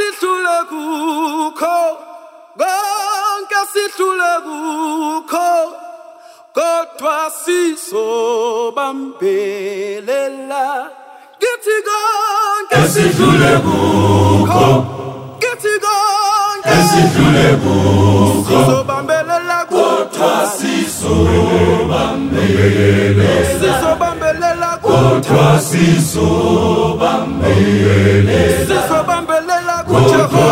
sidlule kukho konke sidlule kukho kodwa sizobambelela kithi konke sidlule kukho kithi konke sidlule kukho sizobambelela kodwa sizobambelela kodwa sizobambelela kodwa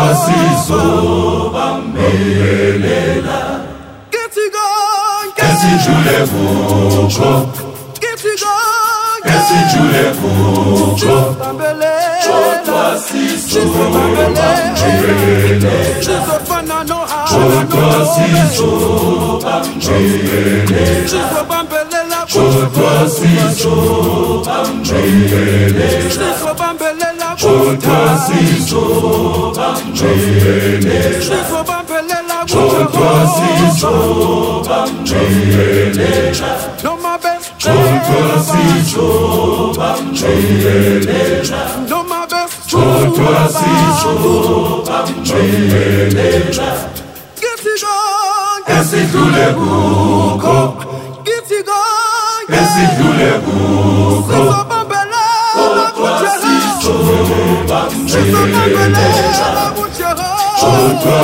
sizobambelela kithi konke sidlule kukho kithi konke sidlule kukho kodwa sizobambelela sizofana kodwa sizobambelela sizobambelela kodwa sizobambelela sizobambelela kodwa sizobambelela sizobambelela kodwa sizobambelela noma kodwa sizobambelela noma kodwa sizobambelela kithi konke sidlule kukho kithi konke sidlule kukho sizobambelela kodwa sizobambelela kodwa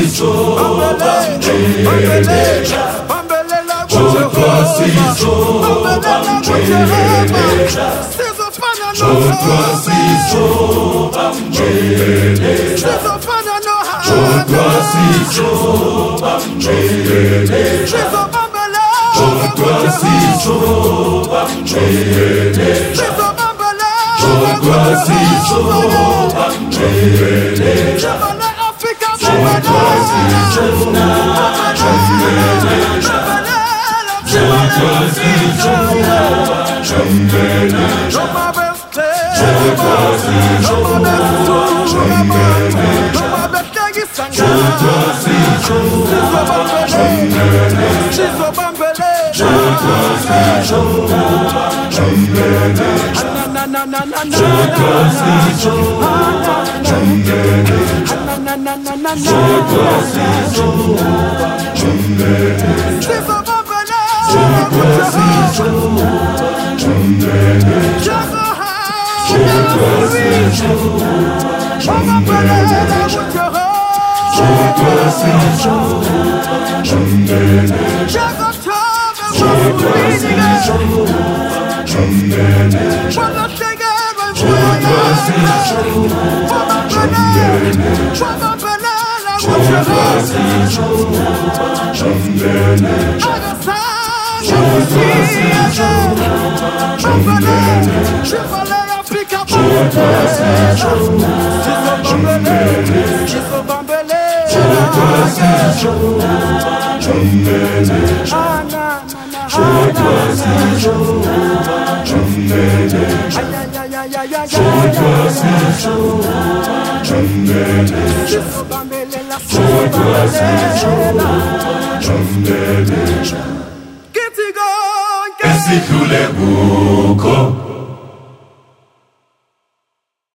sizobambelela kodwa sizobambelela kodwa sizobambelela kodwa sizobambelela kodwa sizobambelela kodwa sizobambelela sidlule kukho